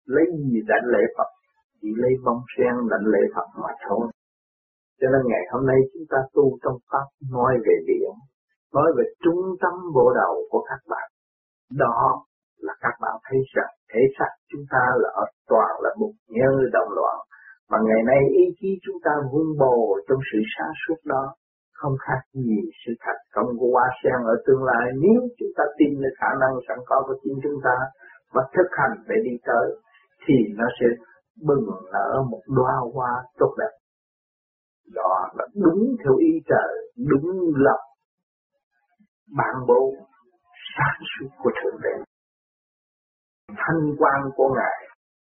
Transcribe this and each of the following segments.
lấy gì đảnh lễ Phật? Chỉ lấy bông sen đảnh lễ Phật mà thôi. Cho nên ngày hôm nay chúng ta tu trong Pháp nói về điện, nói về trung tâm bộ đầu của các bạn. Đó là các bạn thấy rằng thể xác chúng ta là ở toàn là một nhơ động loạn. Mà ngày nay ý chí chúng ta vun bồi trong sự sáng suốt đó, không khác gì sự thành công của hoa sen ở tương lai. Nếu chúng ta tin được khả năng sẵn có của chính chúng ta và thực hành để đi tới, thì nó sẽ bừng nở một đóa hoa tốt đẹp. Đó là đúng theo ý trời, đúng lòng ban bố sáng suốt của Thượng Đế. Thanh quang của Ngài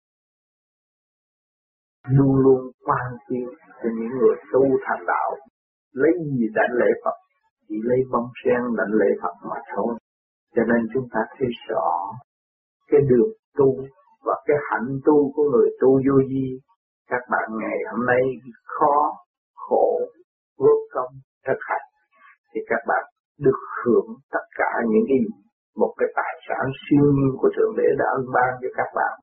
luôn luôn quan chiếu cho những người tu thành đạo. Lấy gì đảnh lễ Phật? Chỉ lấy bông sen đảnh lễ Phật mà thôi. Cho nên chúng ta thấy rõ cái đường tu và cái hạnh tu của người tu vô vi. Các bạn ngày hôm nay khó, khổ, vất công, thực hành thì các bạn được hưởng tất cả những cái một cái tài sản siêu nhiên của Thượng Đế đã ân ban cho các bạn.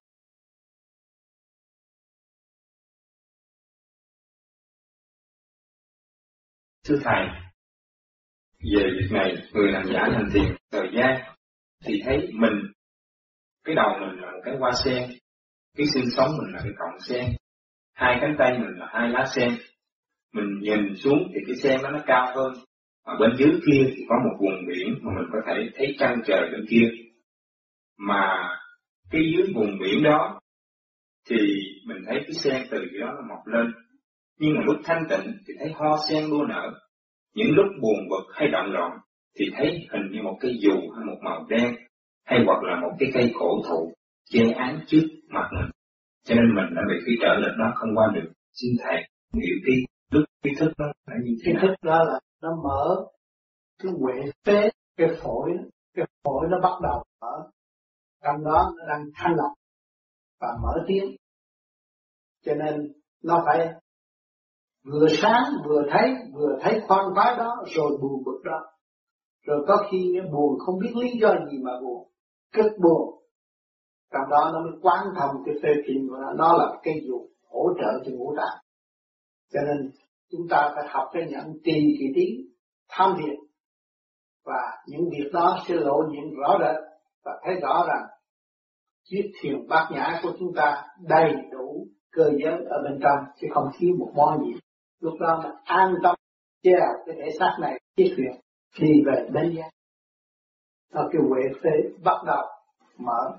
Thưa Thầy, về việc này, người làm giả hành tiền thời gian thì thấy mình, cái đầu mình là một cái hoa sen, cái xương sống mình là cái cọng sen, hai cánh tay mình là hai lá sen. Mình nhìn xuống thì cái sen nó cao hơn, mà bên dưới kia thì có một vùng biển mà mình có thể thấy trăng trời bên kia. Mà cái dưới vùng biển đó thì mình thấy cái sen từ dưới đó nó mọc lên. Nhưng mà lúc thanh tịnh thì thấy hoa sen đua nở. Những lúc buồn bực hay động loạn thì thấy hình như một cái dù hay một màu đen, hay hoặc là một cái cây cổ thụ che án trước mặt mình. Cho nên mình đã bị cái trở lực đó không qua được. Xin Thầy hiểu cái lúc cái thức đó là như thế nào? Cái thức đó là nó mở cái huệ phế, cái phổi nó bắt đầu mở. Trong đó nó đang thanh lọc và mở tiếng. Cho nên nó phải vừa sáng vừa thấy khoan khoái đó, rồi buồn bực đó. Rồi có khi nó buồn không biết lý do gì mà buồn, cực buồn. Trong đó nó mới quán thông cái phê kinh của nó là cái dù hỗ trợ cho ngũ tạng. Cho nên chúng ta phải học cái nhận trì kỳ tiến, tham thiền. Và những việc đó sẽ lộ diện rõ rệt và thấy rõ rằng chiếc thiền bát nhã của chúng ta đầy đủ cơ giới ở bên trong, chứ không thiếu một món gì. Lúc đó mình an tâm treo cái thể xác này chiếc thuyền đi về đến giác. Nó cái huệ phế bắt đầu mở.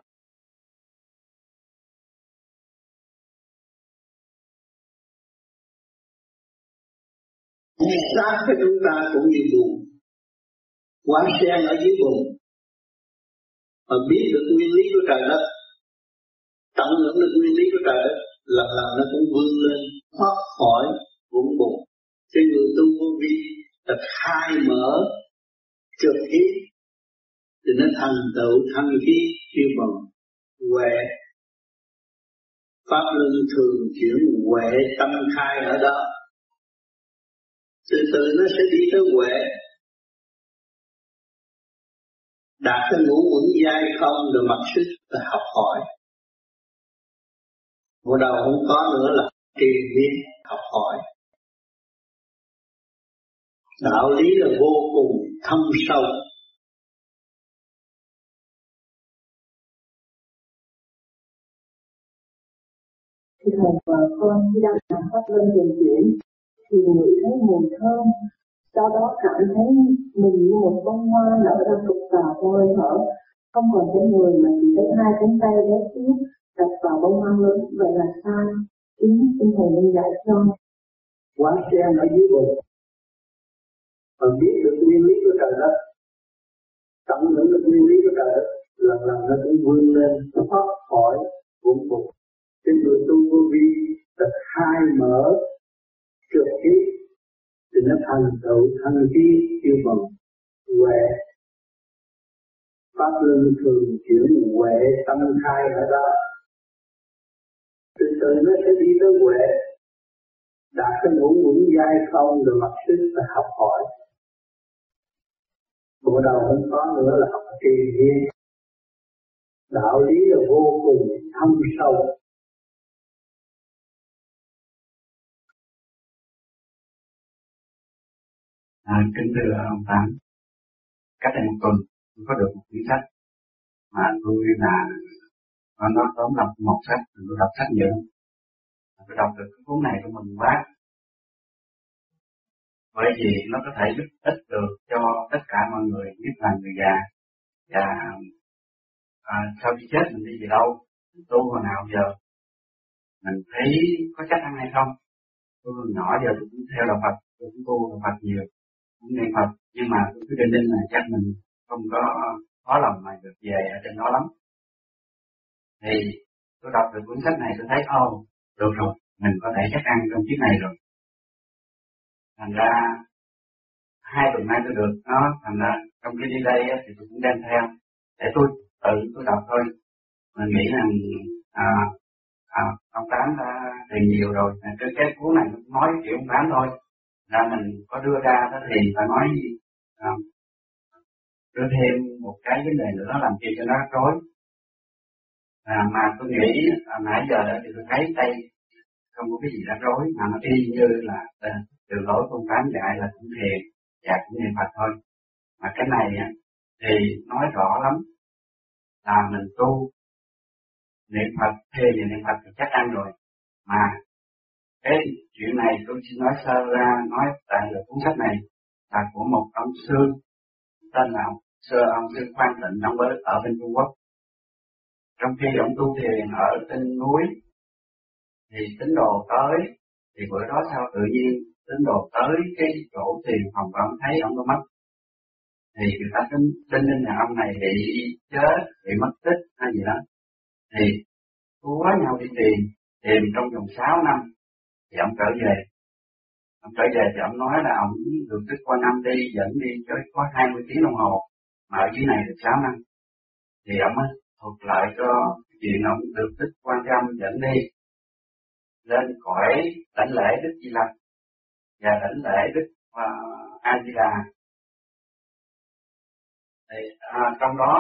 Xác của chúng ta cũng như buồn, quán sen ở dưới bùn, mà biết được nguyên lý của trời đất, tận hưởng được nguyên lý của trời đất, lần lần nó cũng vươn lên thoát khỏi vũng bùn. Cái người tu vô vi là khai mở trực khí thì nó thành tựu thanh khí siêu bồng huệ. Pháp luân thường chuyển huệ tâm khai ở đó, từ từ nó sẽ đi tới huệ, đạt cái ngũ uẩn giai không rồi mặc sức là học hỏi. Một đầu không có nữa là truyền biến học hỏi. Đạo lý là vô cùng thâm sâu. Thì thầy và con khi đang làm pháp luân thường chuyển thì ngửi thấy mùi thơm, sau đó cảm thấy mình như một bông hoa nở ra cực tà hơi thở, không còn thấy người mà chỉ thấy hai cánh tay bé xíu đặt vào bông hoa lớn. Vậy là sai? Xin thầy nên dạy cho. Quán sen ở dưới bùn, và biết được nguyên lý của trời đất, tận hưởng được nguyên lý của trời đất, lần lần nó cũng vươn lên, nó thoát khỏi vũng bùn. Cái người tu vô vi là khai mở trực khí thì nó thành tựu thanh khí siêu bồng huệ. Pháp luân thường chuyển huệ tâm khai ở đó, từ từ nó sẽ đi tới huệ, đạt cái ngũ uẩn giai không rồi mặc sức là học hỏi. Bộ đầu không có nữa là học trì viên. Đạo lý là vô cùng thâm sâu. sâu. Kính thưa ông Tám, cách đây một tuần tôi có được một quyển sách mà tôi là nó tóm đọc một sách, tôi đọc sách nhiều. Tôi đọc được cái cuốn này của mình quá, bởi vì nó có thể giúp ích được cho tất cả mọi người, nhất là người già. Và sau khi chết mình đi về đâu, mình tu hồi nào giờ, mình thấy có chắc ăn hay không. Tôi nhỏ giờ tôi cũng theo đạo Phật, tôi cũng tu đạo Phật nhiều, cũng niệm Phật, nhưng mà tôi cứ định là chắc mình không có khó lòng mà được về ở trên đó lắm. Thì tôi đọc được cuốn sách này tôi thấy được rồi, mình có thể chắc ăn trong chiếc này rồi. Thành ra 2 tuần nay tôi được nó, thành ra trong khi đi đây thì tôi cũng đem theo để tôi tự tôi đọc thôi. Mình nghĩ rằng ông Tám đã tìm nhiều rồi, cái cuốn này nói kiểu ông Tám thôi, là mình có đưa ra đó thì phải nói đưa thêm một cái vấn đề nữa làm chi cho nó rối. Mà tôi nghĩ nãy giờ thì tôi thấy đây không có cái gì rắc rối, mà nó y như là từ lối con Tám dạy là cũng thiền và cũng niệm Phật thôi. Mà cái này thì nói rõ lắm là mình tu niệm Phật, thề về niệm Phật thì chắc ăn rồi. Mà cái chuyện này tôi xin nói sơ ra, nói tại là cuốn sách này là của một ông sư tên là ông sư Khoan Tịnh, ông ở bên Trung Quốc. Trong khi ông tu thiền ở trên núi thì tín đồ tới, thì bữa đó sao tự nhiên tín đồ tới cái chỗ thiền phòng của ông thấy ông có mất, thì người ta tin là ông này bị chết, bị mất tích hay gì đó, thì túa nhau đi tìm trong vòng 6 năm thì ông trở về. Ông trở về thì ông nói là ông được Đức Quan Âm dẫn đi cho có 20 tiếng đồng hồ, mà ở dưới này được 6 năm. Thì ông mới thuật lại cho chuyện ông được Đức Quan Âm dẫn đi lên cõi đảnh lễ Đức Di Lặc và đảnh lễ Đức A Di Đà. Thì trong đó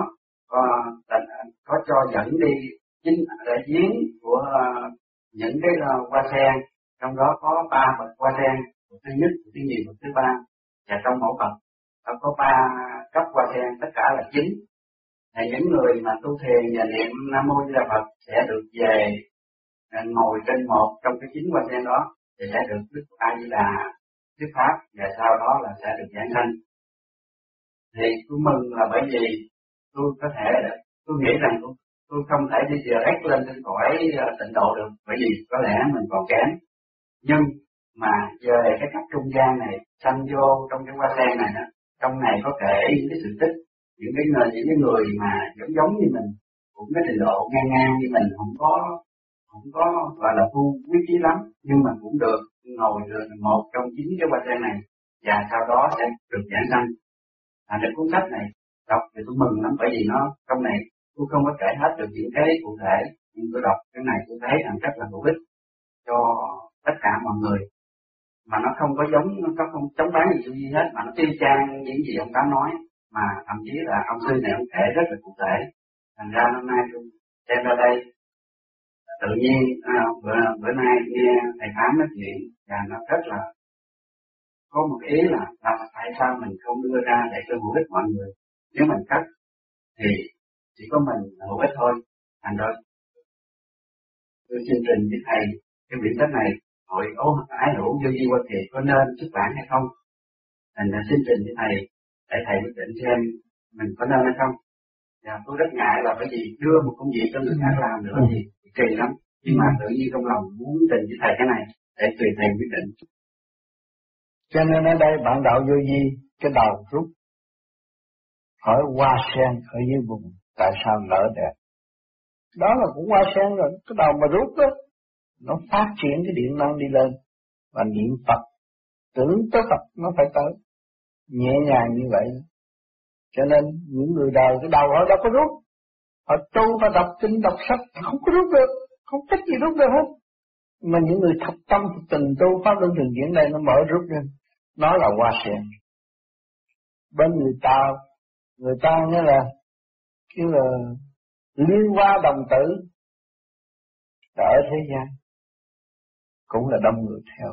có cho dẫn đi chính đại giếng của những cái hoa sen, trong đó có 3 bậc hoa sen, bậc thứ nhất, bậc thứ nhì, bậc thứ ba, và trong mỗi bậc có 3 cấp hoa sen, tất cả là 9. Thì những người mà tu thiền và niệm Nam Mô Di Đà Phật sẽ được về ngồi trên một trong cái 9 hoa sen đó, thì sẽ được Đức A Di Đà thuyết pháp, và sau đó là sẽ được giảng sanh. Thì tôi mừng là bởi vì tôi có thể, tôi nghĩ rằng tôi không thể đi direct lên trên cõi tịnh độ được, bởi vì có lẽ mình còn kém. Nhưng mà về cái cách trung gian này, sanh vô trong cái hoa sen này đó, trong này có kể những cái sự tích, những cái người mà giống như mình, cũng cái trình độ ngang như mình, không có gọi là tu quý trí lắm, nhưng mà cũng được ngồi được một trong 9 cái hoa sen này, và sau đó sẽ được giảng sanh. Cái cuốn sách này đọc thì tôi mừng lắm, bởi vì nó trong này tôi không có kể hết được những cái cụ thể, nhưng tôi đọc cái này tôi thấy rằng rất là hữu ích cho tất cả mọi người, mà nó không có không chống bán gì hết, mà nó y chang những gì ông Tám nói, mà thậm chí là ông sư này ông kể rất là cụ thể. Thành ra hôm nay tôi xem ra đây tự nhiên bữa nay nghe thầy Tám nói chuyện, và nó rất là có một ý là tại sao mình không đưa ra để cho hữu ích mọi người. Nếu mình cắt thì chỉ có mình hữu ích thôi. Thành ra tôi xin trình với thầy cái quyển sách này, Hội Ái Hữu Vô Vi Hoa Kỳ có nên xuất bản hay không. Thành ra xin trình với thầy để thầy quyết định xem mình có nên hay không. Và tôi rất ngại là bởi vì đưa một công việc cho người khác làm nữa thì kỳ lắm. Nhưng mà tự nhiên trong lòng muốn trình với thầy cái này để tùy thầy quyết định. Cho nên ở đây bạn đạo vô vi, cái đầu rút hỏi hoa sen ở dưới bụng tại sao nở đẹp. Đó là cũng hoa sen rồi, cái đầu mà rút đó, nó phát triển cái điện năng đi lên, và niệm Phật, tưởng tới Phật nó phải tới, nhẹ nhàng như vậy. Cho nên những người đời cái đầu họ đâu có rút, họ tu và đọc kinh đọc sách không có rút được, không cách gì rút được hết. Mà những người thật tâm tình tu pháp luân thường chuyển đây nó mở rút lên, nó là hoa sen. Bên người ta nghĩa là liên hoa đồng tử, ở thế gian cũng là đông người theo,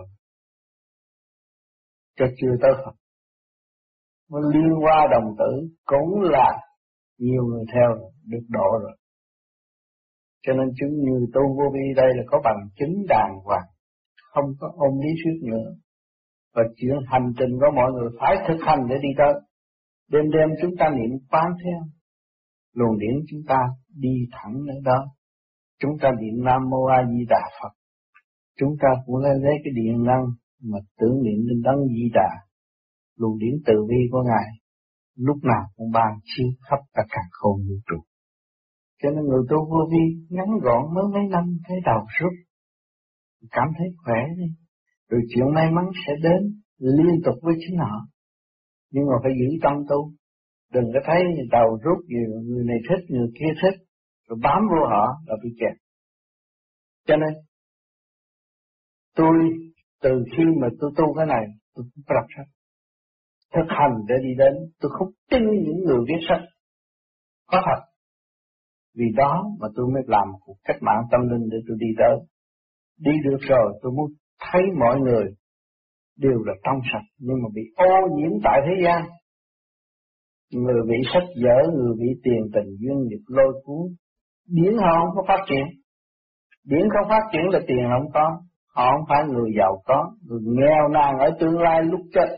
cho chưa tới Phật. Mà liên hoa đồng tử cũng là nhiều người theo được độ rồi. Cho nên chúng như tu vô vi đây là có bằng chứng đàng hoàng, không có ôm lý thuyết nữa. Và chuyện hành trình của mọi người phải thực hành để đi tới. Đêm đêm chúng ta niệm quán theo, luồng điển chúng ta đi thẳng đến đó. Chúng ta niệm Nam Mô A Di Đà Phật, chúng ta cũng lấy cái điện năng mà tưởng niệm đến Đấng Di Đà. Luồng điển từ bi của Ngài lúc nào cũng ban chiếu khắp cả càn khôn vũ trụ. Cho nên người tu vô vi ngắn gọn mới mấy năm thấy đầu rút, cảm thấy khỏe đi, rồi chuyện may mắn sẽ đến liên tục với chính họ. Nhưng mà phải giữ tâm tu, đừng có thấy đầu rút người này thích, người kia thích, rồi bám vô họ là bị kẹt. Cho nên tôi từ khi mà tôi tu cái này, tôi cũng đọc sách, thực hành để đi đến. Tôi không tin những người viết sách có thật. Vì đó mà tôi mới làm một cuộc cách mạng tâm linh để tôi đi tới. Đi được rồi tôi muốn thấy mọi người đều là trong sạch, nhưng mà bị ô nhiễm tại thế gian. Người bị sách vở, người bị tiền tình duyên nghiệp lôi cuốn. Điển họ không có phát triển. Điển không phát triển là tiền không có. Họ không phải người giàu có, người nghèo nàn ở tương lai lúc chết.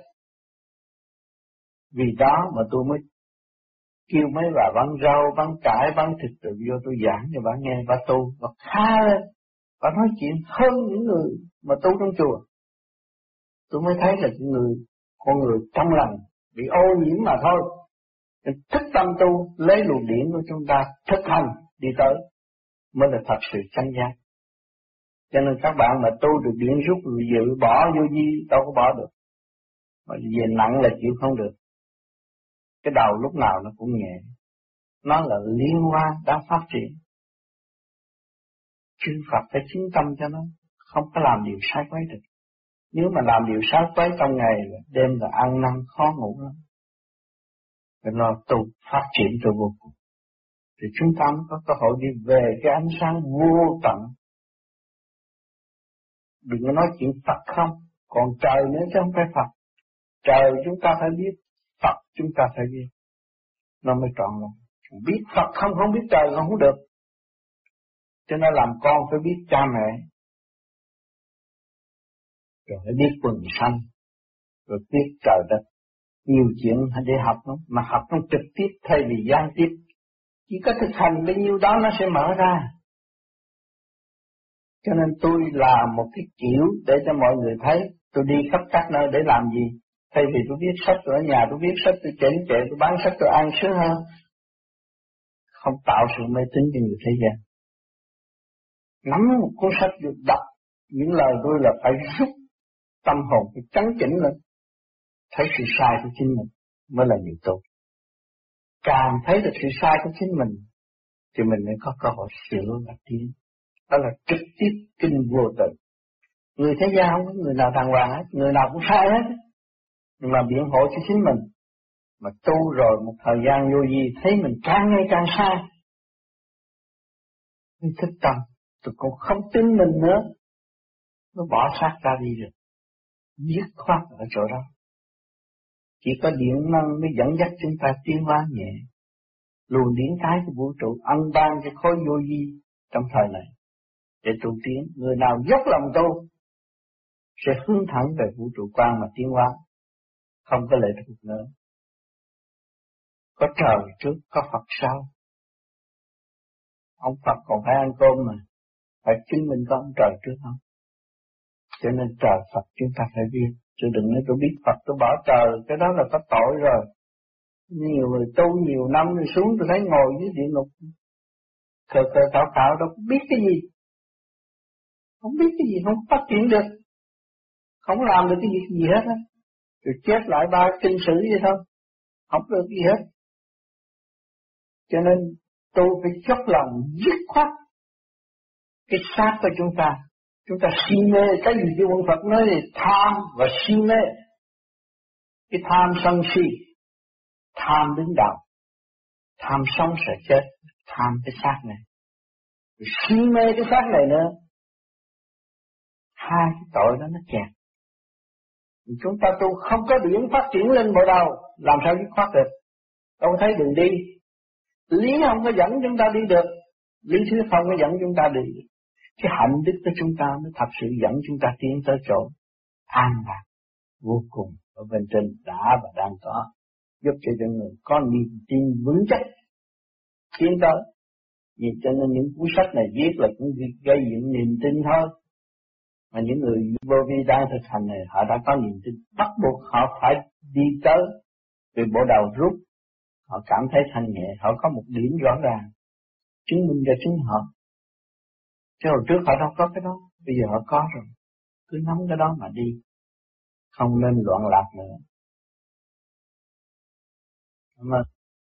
Vì đó mà tôi mới kêu mấy bà bán rau, bán cải, bán thịt rồi vô tôi giảng cho bà nghe, bà tu, bà khá lên, bà nói chuyện hơn những người mà tu trong chùa. Tôi mới thấy là con người trong lành bị ô nhiễm mà thôi. Thức tâm tu, lấy luồng điển của chúng ta thực hành đi tới mới là thật sự chánh giác. Cho nên các bạn mà tu được điển rút rồi dự bỏ vô vi đâu có bỏ được. Mà về nặng là chịu không được. Cái đầu lúc nào nó cũng nhẹ. Nó là liên hoa đang phát triển. Chư Phật phải chứng tâm cho nó, không có làm điều sai quấy được. Nếu mà làm điều sai quấy trong ngày, đêm là ăn năn khó ngủ lắm. Phải lo tu phát triển cho vô cùng. Thì chúng ta mới có cơ hội đi về cái ánh sáng vô tận. Đừng có nói chuyện Phật không, còn trời nữa chứ không phải Phật. Trời chúng ta phải biết, Phật chúng ta phải biết. Nó mới trọn lắm. Biết Phật không biết trời không được. Cho nên làm con phải biết cha mẹ. Rồi phải biết quần sanh. Rồi biết trời đất. Nhiều chuyện để học lắm. Mà học nó trực tiếp thay vì gián tiếp. Chỉ có thực hành bấy nhiêu đó nó sẽ mở ra. Cho nên tôi làm một cái kiểu để cho mọi người thấy. Tôi đi khắp các nơi để làm gì? Thay vì tôi viết sách ở nhà, tôi viết sách, tôi chỉnh trệ, tôi bán sách, tôi ăn sướng hơn. Không tạo sự mê tín cho người thế gian. Nắm một cuốn sách được đọc, những lời tôi là phải rút tâm hồn, phải chấn chỉnh lên. Thấy sự sai của chính mình mới là điều tốt. Càng thấy được sự sai của chính mình, thì mình mới có cơ hội sửa và tiến. Đó là trực tiếp kinh vô tự. Người thế gian không có người nào đàng hoàng hết, người nào cũng sai hết. Nhưng mà biện hộ cho chính mình. Mà tu rồi một thời gian vô vi thấy mình càng ngày càng sai. Mới thức tâm, tôi cũng không tin mình nữa. Nó bỏ xác ra đi rồi. Dứt khoát ở chỗ đó. Chỉ có điện năng mới dẫn dắt chúng ta tiến hóa nhẹ. Luồng điển thái của vũ trụ ân ban cho khối vô vi trong thời này. Để tu tiến, người nào dốc lòng tu sẽ hướng thẳng về vũ trụ quan mà tiến hóa. Không có lệ thuộc nữa. Có trời trước, có Phật sau. Ông Phật còn phải ăn cơm mà. Phải chứng minh có ông trời trước không? Cho nên trời Phật chúng ta phải biết. Chứ đừng nói tôi biết Phật tôi bỏ trời. Cái đó là có tội rồi. Nhiều người tu nhiều năm rồi xuống tôi thấy ngồi dưới địa ngục. Khờ khảo đâu biết cái gì. Không biết cái gì, không phát triển được. Không làm được cái gì hết á. Rồi chết lại ba kinh sử vậy thôi. Không được gì hết. Cho nên tôi phải dốc lòng dứt khoát cái xác của chúng ta. Chúng ta si mê cái gì chứ ông Phật nói thì tham và si mê. Cái tham sân si. Tham đứng đầu. Tham sống sẽ chết. Tham cái xác này. si mê cái xác này nữa, hai cái tội đó nó chèn. Chúng ta tu không có điểm phát triển lên bộ đầu, làm sao dứt khoát được? Đâu thấy đường đi. Lý không có dẫn chúng ta đi được, lý thuyết không có dẫn chúng ta đi được. Cái hạnh đức của chúng ta nó thật sự dẫn chúng ta tiến tới chỗ an lạc vô cùng ở bên trên đã và đang có, giúp cho người có niềm tin vững chắc tiến tới. Vì cho nên những cuốn sách này viết là cũng gây dựng niềm tin thôi. Mà những người vô vi đang thực hành này họ đã có niềm tin, bắt buộc họ phải đi tới từ bộ đầu rút. Họ cảm thấy thanh nhẹ, họ có một điểm rõ ràng chứng minh cho chính họ. Chứ hồi trước họ đâu có cái đó, bây giờ họ có rồi. Cứ nắm cái đó mà đi, không nên loạn lạc nữa. Mà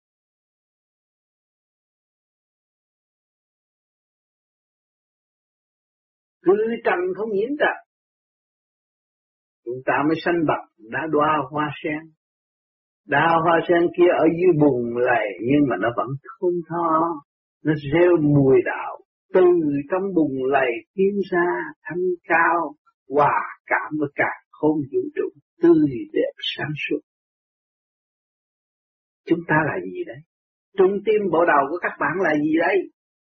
cứ trần không nhiễm trần, chúng ta mới sanh bậc đã đóa hoa sen. Đóa hoa sen kia ở dưới bùn lầy nhưng mà nó vẫn không tho, nó rêu mùi đạo từ trong bùn lầy tiến ra thanh cao, hòa cảm với cả không vũ trụ tươi đẹp sáng suốt. Chúng ta là gì đấy? Trung tim bộ đầu của các bạn là gì đấy?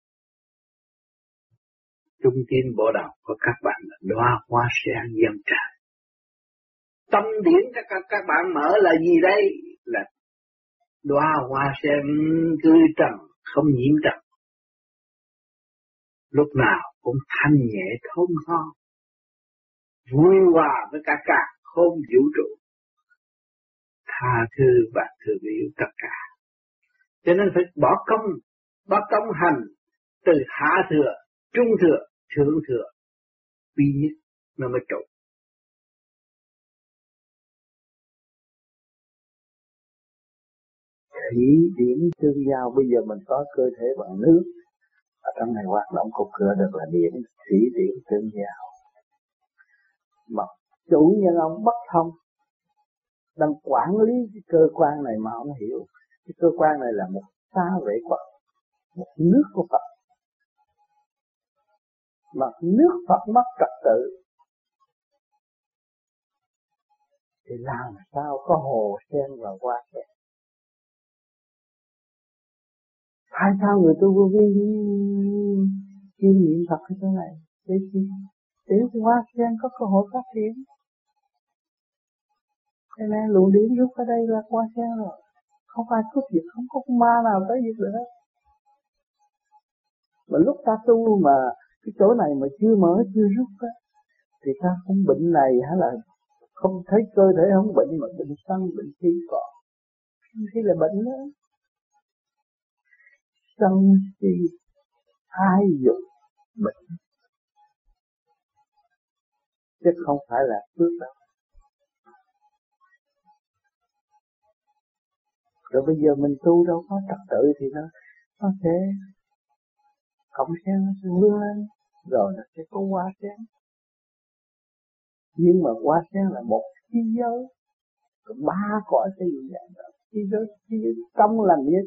Trung tim bộ đầu của các bạn là đóa hoa sen dâng tràn. Tâm điển các bạn mở là gì đây? Là đóa hoa sen tươi trần, không nhiễm trần. Lúc nào cũng thanh nhẹ thông tho, vui hòa với cả không vũ trụ, tha thứ và thương yêu tất cả. Cho nên phải bỏ công hành từ hạ thừa, trung thừa, thượng thừa, duy nhất nó mới trụ. Thủy điểm tương giao, bây giờ mình có cơ thể bằng nước, ở trong này hoạt động cục cửa được là điểm thủy điểm tương giao. Mà chủ nhân ông bất thông, đang quản lý cái cơ quan này mà không hiểu. Cái cơ quan này là một xá vệ Phật, một nước của Phật. Mà nước Phật mất trật tự thì làm sao có hồ sen và hoa sen? Tại sao người tu vô vi chiêm niệm Phật cái chỗ này? Để hoa sen có cơ hội phát triển. Cho nên luồng điển rút ở đây là hoa sen rồi. Không ai cướp giật, không có ma nào tới giật được hết. Mà lúc ta tu mà cái chỗ này mà chưa mở, chưa rút á, thì ta không bệnh này hay là không thấy cơ thể không bệnh mà bệnh sân, bệnh khí còn. Khi là bệnh đó. Sân si hai dục bệnh, chứ không phải là phước đâu. Rồi bây giờ mình tu đâu có trật tự thì nó sẽ cọng sen nó sẽ vươn lên, rồi nó sẽ có hoa sen. Nhưng mà hoa sen là một khí giới, có ba cõi xây dựng dạng đó. Khí giới trong lành nhất.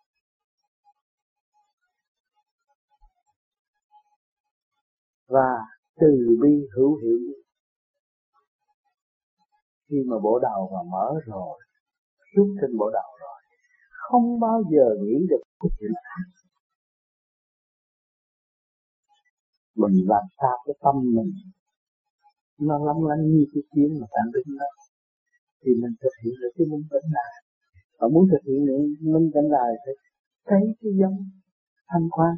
Và từ bi hữu hiệu nhất. Khi mà bộ đầu mà mở rồi, rút trên bộ đầu rồi, không bao giờ nghĩ được cái chuyện khác. Mình làm sao cái tâm mình nó long lanh như cái kiến mà phản ứng đó, thì mình thực hiện được cái minh tĩnh này. Và muốn thực hiện được minh tĩnh này thì thấy cái giống thanh quan.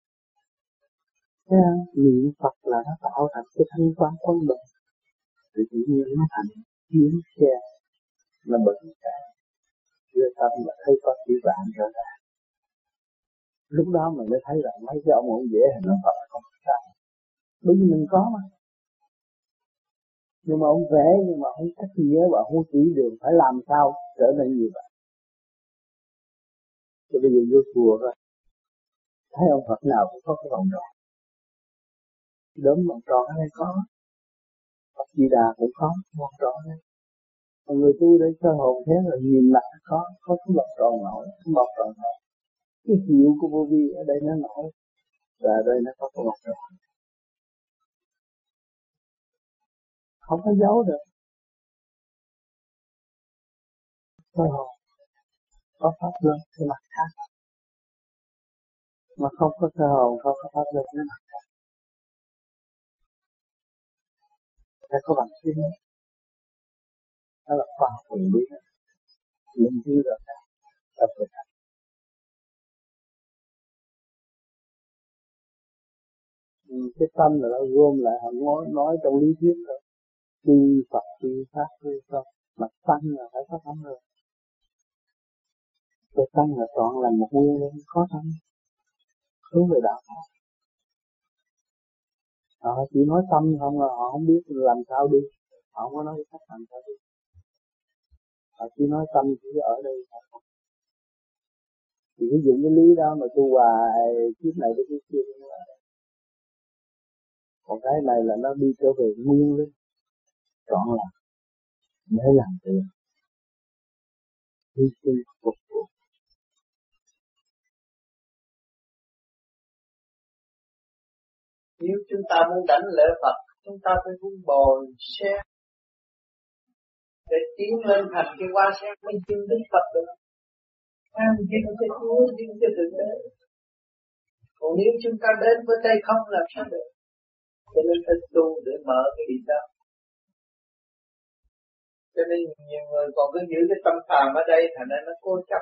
Niệm Phật là nó tạo thành cái thanh quan quân bình, thì tự nhiên nó thành chiến xe, nó bật cả. Đưa tâm mà thấy có chữ vạn rồi ra. Lúc đó mình mới thấy rằng mấy cái ông dễ hình nó Phật không sao. Bởi vì mình có mà. Nhưng mà ông vẽ, nhưng mà không cách nhớ và không chỉ đường phải làm sao trở nên như vậy. Thì bây giờ vô chùa rồi, thấy ông Phật nào cũng có cái vòng tròn. Đốm vòng tròn ở đây có, Phật Di Đà cũng có vòng tròn đây. Còn người tu đây sơ hồn thế là nhìn mặt có cái vòng tròn nổi, cái vòng tròn nổi. Cái hiệu của vô vi ở đây nó nổi. Và đây nó có một rồi. Không có giấu được. Có hồn, có pháp luân cái mặt khác. Mà không có cơ hồn, không có pháp luân cái mặt khác. Phải có bằng chứng. Đó là khoa học quyền bí. Nghiên cứu được tập thực hành. Cái tâm là nó gom lại, họ nói trong lý thuyết rồi. Tuy Phật, tuy Pháp, tuy Pháp. Mà tâm là phải có tâm rồi. Cái tâm là toàn là một nguyên linh có tâm. Hướng về đạo Pháp. Họ chỉ nói tâm không là họ không biết làm sao đi. Họ không có nói cách làm sao đi. Họ chỉ nói tâm chỉ ở đây thôi. Chỉ ví dụ cái lý đó mà tu hoài kiếp này đến kiếp kia. Còn cái này là nó đi trở về nguyên linh. Chọn là để làm việc. Hy sinh phục vụ. Nếu chúng ta muốn đánh lễ Phật, chúng ta phải vun bồi sen để tiến lên thành cái hoa sen mới chứng đến Phật được. Tham duyên cho Chúa, duyên cho Thượng Đế. Còn nếu chúng ta đến với tay không làm sao được? Cho nên phải tu để mở cái điểm đó. Cho nên nhiều người còn cứ giữ cái tâm phàm ở đây, thành ra nó cố chấp,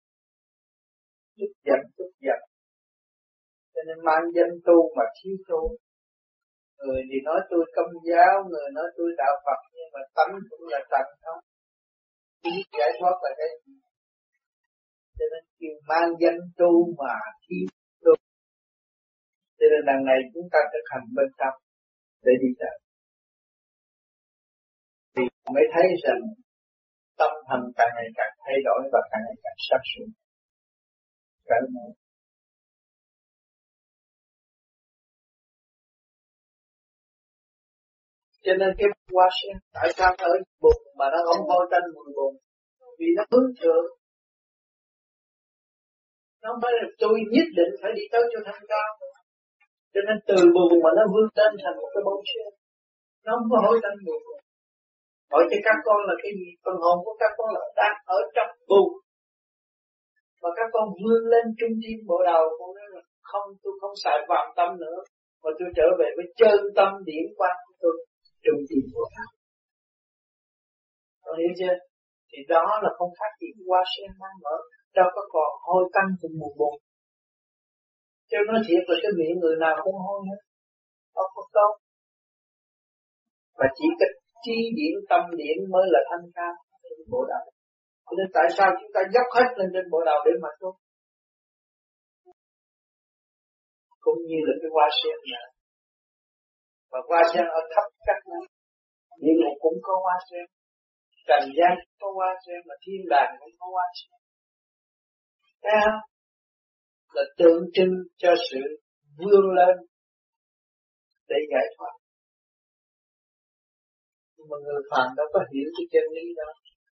chút giận. Cho nên mang danh tu mà thiếu tu. Người thì nói tôi Công giáo, người nói tôi đạo Phật, nhưng mà tánh cũng là trần không. Biết giải thoát là cái gì? Cho nên kêu mang danh tu mà thiếu tu. Cho nên đằng này chúng ta thực hành bên trong để đi tới. Thì mới thấy rằng tâm thần càng ngày càng thay đổi và càng ngày càng sáng suốt. Cởi mở. Cho nên cái hoa sen tại sao ở bụng mà nó không hôi tanh mùi bụng? Vì nó hướng thượng. Nó không phải là tôi nhất định phải đi tới chỗ thanh cao. Cho nên từ bụng mà nó vươn lên thành một cái bông sen. Nó không có hôi tanh mùi bụng. Hỏi cho các con là cái gì? Phần hồn của các con là đang ở trong bụng. Và các con vươn lên trung tâm bộ đầu. Con nói là không, tôi không xài vạn tâm nữa. Mà tôi trở về với chân tâm điển quang của tôi. Trung tâm bộ đầu. Con hiểu chưa? Thì đó là không khác gì hoa sen đang mở. Đâu có còn hôi tanh cùng mùi bụng. Chứ nói thiệt là cái miệng người nào cũng hôi hết. Không có tốt. Và chỉ cái chi điển tâm điển mới là thanh cao trên bộ đạo. Nên tại sao chúng ta dốc hết lên trên bộ đạo để mà tu? Cũng như là cái hoa sen này. Và hoa sen ở khắp các nơi. Nhưng mà cũng có hoa sen. Trần gian có hoa sen, mà thiên đàng cũng có hoa sen. Thấy không? Là tượng trưng cho sự vươn lên để giải thoát. Nhưng mà người phàm đâu có hiểu cái chân lý đó.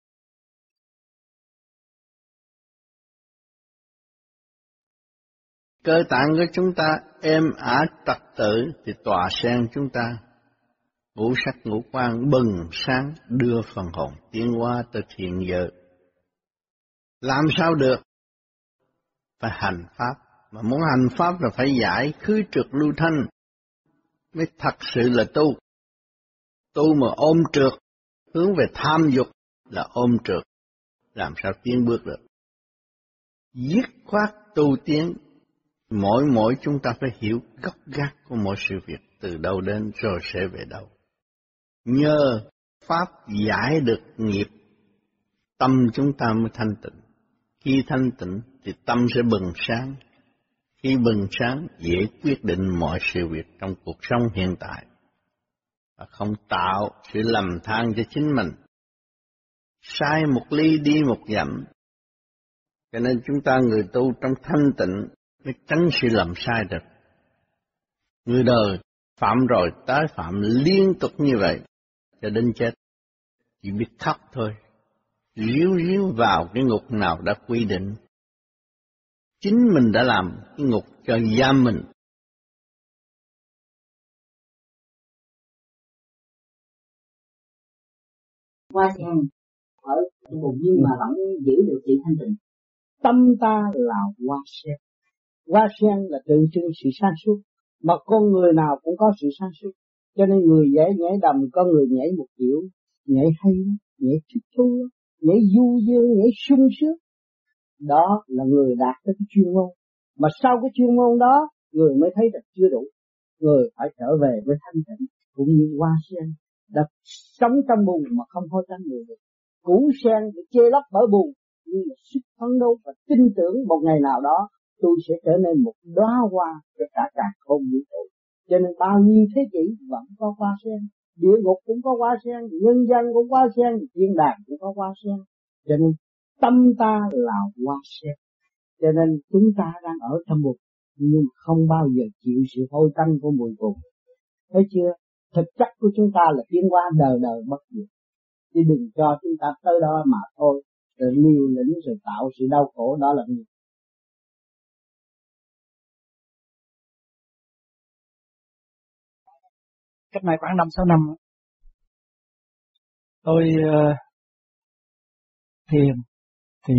Cơ tạng của chúng ta êm ả trật tự thì tòa sen chúng ta ngũ sắc ngũ quan bừng sáng đưa phần hồn tiến hóa tới thiện giờ. Làm sao được? Phải hành pháp. Mà muốn hành pháp là phải giải khứ trượt lưu thanh mới thật sự là tu. Tu mà ôm trượt, hướng về tham dục là ôm trượt. Làm sao tiến bước được? Dứt khoát tu tiến. Mỗi chúng ta phải hiểu gốc gác của mỗi sự việc từ đâu đến rồi sẽ về đâu. Nhờ pháp giải được nghiệp, tâm chúng ta mới thanh tịnh. Khi thanh tịnh thì tâm sẽ bừng sáng. Khi bừng sáng dễ quyết định mọi sự việc trong cuộc sống hiện tại. Và không tạo sự lầm than cho chính mình. Sai một ly đi một dặm. Cho nên chúng ta người tu trong thanh tịnh mới tránh sự lầm sai được. Người đời phạm rồi tái phạm liên tục như vậy cho đến chết. Chỉ biết khóc thôi. Ríu vào cái ngục nào đã quy định. Chính mình đã làm cái ngục cho giam mình. hoa sen ở vùng nhưng mà vẫn giữ được sự thanh tịnh. Tâm ta là hoa sen. Hoa sen là tượng trưng sự sáng suốt, mà con người nào cũng có sự sáng suốt. Cho nên người dễ nhảy đầm, có người nhảy một kiểu, nhảy hay, nhảy thích thú, nhảy du dương, nhảy sung sướng. Đó là người đạt tới cái chuyên môn. Mà sau cái chuyên môn đó, người mới thấy là chưa đủ. Người phải trở về với thanh tịnh, cũng như hoa sen đã sống trong bùn mà không hôi tanh người được. Củ sen bị che lấp bởi bùn, nhưng mà sức phấn đấu và tin tưởng một ngày nào đó tôi sẽ trở nên một đóa hoa cho cả không vũ trụ. Cho nên bao nhiêu thế kỷ vẫn có hoa sen, địa ngục cũng có hoa sen, nhân gian cũng có hoa sen, thiên đàng cũng có hoa sen. Cho nên tâm ta là hoa sen. Cho nên chúng ta đang ở trong bùn, nhưng không bao giờ chịu sự hôi tanh của mùi bùn. Thấy chưa? Thực chất của chúng ta là tiến hóa đời đời bất diệt. Chứ đừng cho chúng ta tới đó mà thôi, rồi liều lĩnh rồi tạo sự đau khổ, đó là gì? Cách này khoảng 5-6 năm tôi thiền thì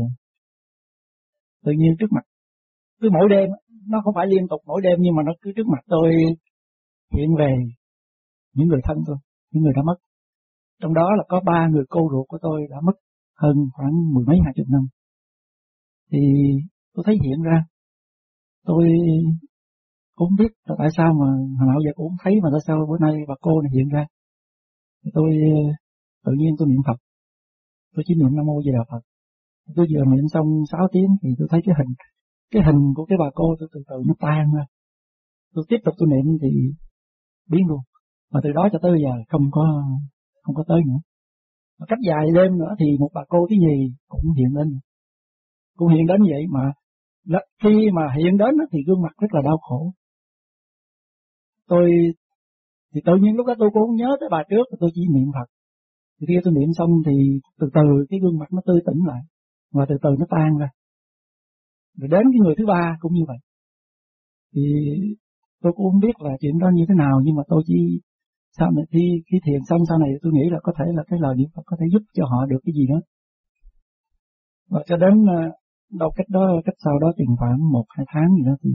tự nhiên trước mặt, cứ mỗi đêm, nó không phải liên tục mỗi đêm nhưng mà nó cứ trước mặt tôi hiện về những người thân tôi, những người đã mất. Trong đó là có 3 người cô ruột của tôi đã mất hơn khoảng 10 mấy 20 năm. Thì tôi thấy hiện ra, tôi cũng không biết là tại sao mà hồi nào giờ cũng không thấy mà tại sao bữa nay bà cô này hiện ra. Thì tôi tự nhiên tôi niệm Phật, tôi chỉ niệm Nam Mô Di Đà Phật. Tôi vừa niệm xong 6 tiếng thì tôi thấy cái hình của cái bà cô tôi từ từ nó tan ra. Tôi tiếp tục tôi niệm thì biến luôn. Và từ đó cho tới bây giờ không có tới nữa. Và cách dài đêm nữa thì một bà cô cái gì cũng hiện đến. Cũng hiện đến vậy mà khi mà hiện đến thì gương mặt rất là đau khổ. Tôi thì tự nhiên lúc đó tôi cũng không nhớ tới bà trước, tôi chỉ niệm Phật. Thì khi tôi niệm xong thì từ từ cái gương mặt nó tươi tỉnh lại và từ từ nó tan ra. Rồi đến cái người thứ 3 cũng như vậy. Thì tôi cũng không biết là chuyện đó như thế nào, nhưng mà tôi chỉ sau này khi thiền xong sau này tôi nghĩ là có thể là cái lời niệm Phật có thể giúp cho họ được cái gì đó. Và cho đến đâu cách sau đó chừng khoảng 1-2 tháng gì đó thì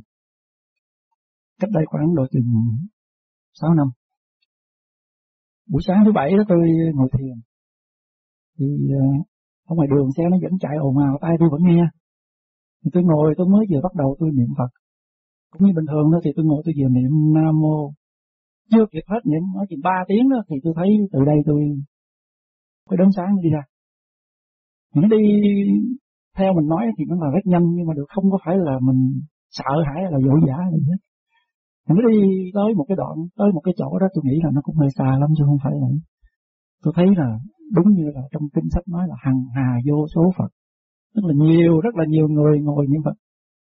cách đây khoảng độ chừng 6 năm. Buổi sáng thứ 7 đó tôi ngồi thiền. Thì ở ngoài đường xe nó vẫn chạy ồn ào, tai tôi vẫn nghe. Thì tôi ngồi tôi mới vừa bắt đầu tôi niệm Phật. Cũng như bình thường đó thì tôi ngồi tôi vừa niệm Nam Mô. Chưa kịp hết niệm ở chừng 3 tiếng đó thì tôi thấy từ đây cái đốm sáng nó đi ra. Nó đi theo mình nói thì nó là rất nhanh, nhưng mà được không có phải là mình sợ hãi hay là vội vã gì hết. Nó đi tới một cái đoạn, tới một cái chỗ đó tôi nghĩ là nó cũng hơi xa lắm chứ không phải là. Tôi thấy là đúng như là trong kinh sách nói là hằng hà vô số Phật. Rất là nhiều người ngồi niệm Phật.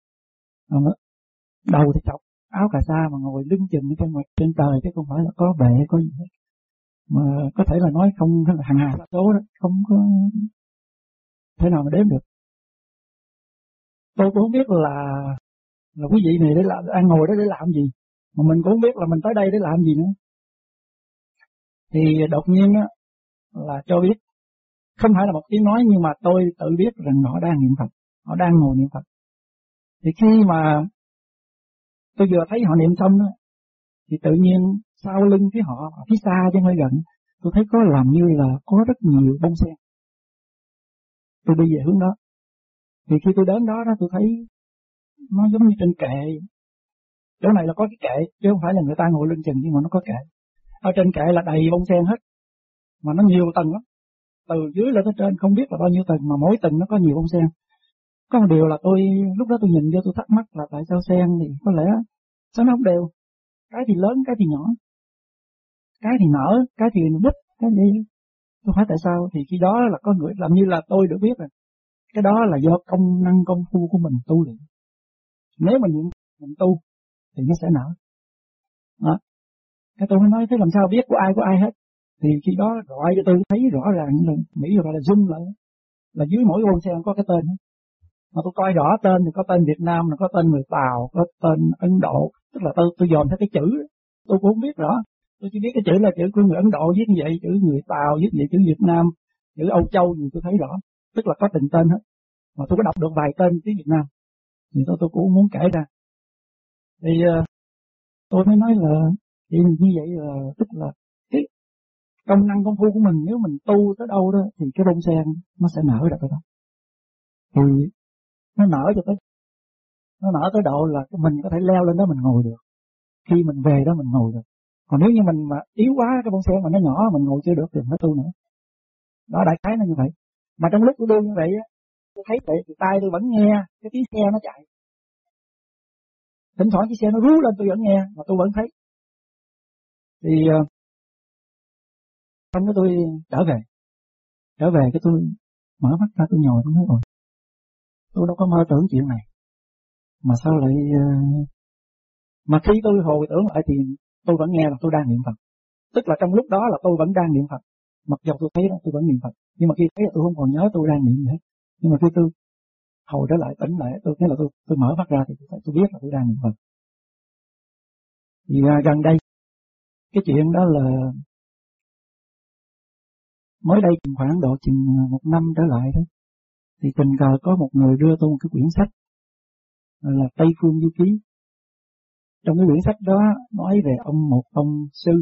Đầu thì chọc áo cà sa mà ngồi lưng chừng trên trời chứ không phải là có bệ có gì hết. Mà có thể là nói không là hằng hà số đó, không có thế nào mà đếm được. Tôi cũng không biết là quý vị này để làm, ăn ngồi đó để làm gì, mà mình cũng không biết là mình tới đây để làm gì nữa. Thì đột nhiên á là cho biết, không phải là một tiếng nói nhưng mà tôi tự biết rằng họ đang niệm Phật, họ đang ngồi niệm Phật. Thì khi mà tôi vừa thấy họ niệm xong đó, thì tự nhiên sau lưng phía họ, phía xa chứ hơi gần, tôi thấy có làm như là có rất nhiều bông sen. Tôi đi về hướng đó. Thì khi tôi đến đó tôi thấy nó giống như trên kệ. Chỗ này là có cái kệ, chứ không phải là người ta ngồi lưng chừng, nhưng mà nó có kệ. Ở trên kệ là đầy bông sen hết, mà nó nhiều tầng lắm. Từ dưới lên tới trên không biết là bao nhiêu tầng, mà mỗi tầng nó có nhiều bông sen. Có một điều là lúc đó tôi nhìn vô tôi thắc mắc là tại sao sen thì có lẽ sao nó không đều. Cái thì lớn, cái thì nhỏ. Cái thì nở, cái thì búp, cái gì. Tôi hỏi tại sao, thì khi đó là có người làm như là tôi được biết rồi. Cái đó là do công năng công phu của mình tu luyện. Nếu mà mình tu thì nó sẽ nở. Đó. Cái tôi mới nói thế làm sao biết của ai hết. Thì khi đó gọi cho tôi thấy rõ ràng như là Mỹ gọi là zoom lại. Là dưới mỗi bông sen có cái tên. Mà tôi coi rõ tên thì có tên Việt Nam, có tên người Tàu, có tên Ấn Độ. Tức là tôi dòm theo cái chữ. Tôi cũng không biết rõ. Tôi chỉ biết cái chữ là chữ của người Ấn Độ viết như vậy, chữ người Tàu viết như vậy, chữ Việt Nam, chữ Âu Châu gì tôi thấy rõ, tức là có từng tên hết. Mà tôi có đọc được vài tên tiếng Việt Nam, thì tôi cũng muốn kể ra. Thì tôi mới nói là như vậy là tức là cái công năng công phu của mình, nếu mình tu tới đâu đó thì cái bông sen nó sẽ nở ra tới đó. Thì nó nở tới độ là mình có thể leo lên đó mình ngồi được. Khi mình về đó mình ngồi được. Còn nếu như mình mà yếu quá, cái bông sen mà nó nhỏ mình ngồi chưa được thì nó tu nữa. Đó, đại khái nó như vậy. Mà trong lúc tôi đu như vậy á, tôi thấy vậy thì tay tôi vẫn nghe cái tiếng xe nó chạy. Thỉnh thoảng chiếc xe nó rú lên tôi vẫn nghe mà tôi vẫn thấy. Thì xong cái tôi trở về cái tôi mở mắt ra tôi nhồi tôi nói rồi, tôi đâu có mơ tưởng chuyện này, mà sao lại mà khi tôi hồi tưởng lại thì tôi vẫn nghe là tôi đang niệm Phật, tức là trong lúc đó là tôi vẫn đang niệm Phật, mặc dù tôi thấy là tôi vẫn niệm Phật, nhưng mà khi thấy là tôi không còn nhớ tôi đang niệm gì hết. Nhưng mà khi tôi hồi trở lại tỉnh lại, tôi thấy là tôi mở mắt ra thì tôi biết là tôi đang niệm Phật. Thì gần đây cái chuyện đó là mới đây khoảng độ chừng 1 năm trở lại đó, thì tình cờ có một người đưa tôi một cái quyển sách là Tây Phương Du Ký. Trong cái quyển sách đó nói về một ông sư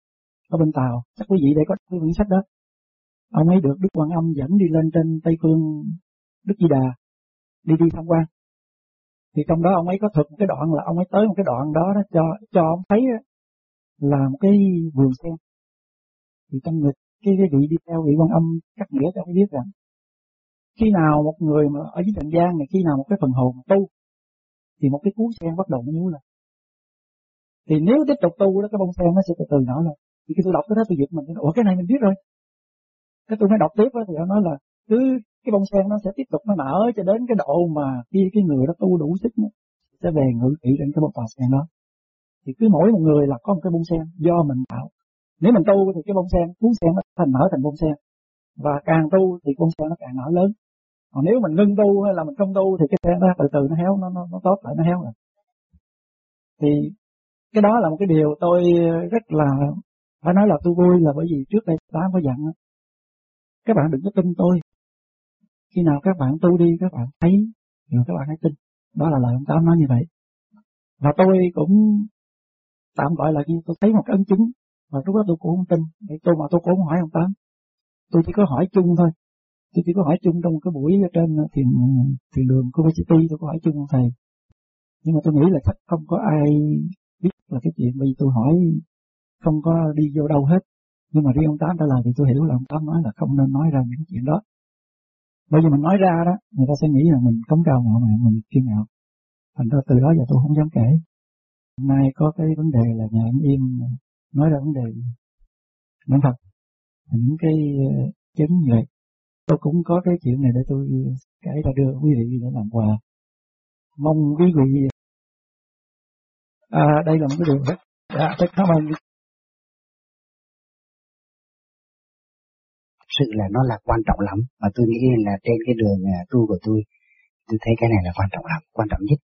ở bên Tàu, chắc quý vị để có cái quyển sách đó. Ông ấy được Đức Quan Âm dẫn đi lên trên Tây Phương Đức Di Đà đi tham quan. Thì trong đó ông ấy có thuật một cái đoạn là ông ấy tới một cái đoạn đó cho ông thấy là một cái vườn sen. Thì trong người cái vị đi theo vị Quan Âm cắt nghĩa cho ông biết rằng khi nào một người mà ở dưới trần gian này, khi nào một cái phần hồn tu thì một cái cú sen bắt đầu nó nhú lên. Thì nếu tiếp tục tu đó, cái bông sen nó sẽ từ từ nở lên. Thì khi tôi đọc cái đó tôi giật mình, ủa cái này mình biết rồi. Cái tôi mới đọc tiếp đó, thì nó nói là cứ cái bông sen nó sẽ tiếp tục nó nở cho đến cái độ mà khi cái người đó tu đủ sức nữa, sẽ về ngự trị trên cái bông tòa sen đó. Thì cứ mỗi một người là có một cái bông sen do mình tạo. Nếu mình tu thì cái bông sen, cú sen nó nở thành bông sen, và càng tu thì bông sen nó càng nở lớn. Còn nếu mình ngưng tu hay là mình không tu thì cái sen đó từ từ nó héo, nó tốt lại, nó héo rồi. Thì cái đó là một cái điều tôi rất là phải nói là tôi vui, là bởi vì trước đây ta có dặn các bạn đừng có tin tôi. Khi nào các bạn tu đi, các bạn thấy rồi các bạn hãy tin. Đó là lời ông Tám nói như vậy. Và tôi cũng tạm gọi là tôi thấy một cái ấn chứng, và lúc đó tôi cũng không tin, mà tôi cũng không hỏi ông Tám. Tôi chỉ có hỏi chung thôi. Tôi chỉ có hỏi chung trong một cái buổi ở trên thiền đường của City, tôi có hỏi chung ông thầy. Nhưng mà tôi nghĩ là chắc không có ai biết là cái chuyện, vì tôi hỏi không có đi vô đâu hết. Nhưng mà riêng ông Tám trả lời thì tôi hiểu là ông Tám nói là không nên nói ra những chuyện đó. Bởi vì mình nói ra đó, người ta sẽ nghĩ là mình cống cao ngạo mạn, mình kiêu ngạo. Thành ra từ đó giờ tôi không dám kể. Hôm nay có cái vấn đề là nhà anh Yên nói ra vấn đề niệm Phật, những cái chứng như vậy. Tôi cũng có cái chuyện này để tôi kể ra đưa quý vị để làm quà. Mong quý vị đây là một cái điều rất rất cảm ơn. Sự là nó là quan trọng lắm, và tôi nghĩ là trên cái đường tu của tôi thấy cái này là quan trọng lắm, quan trọng nhất.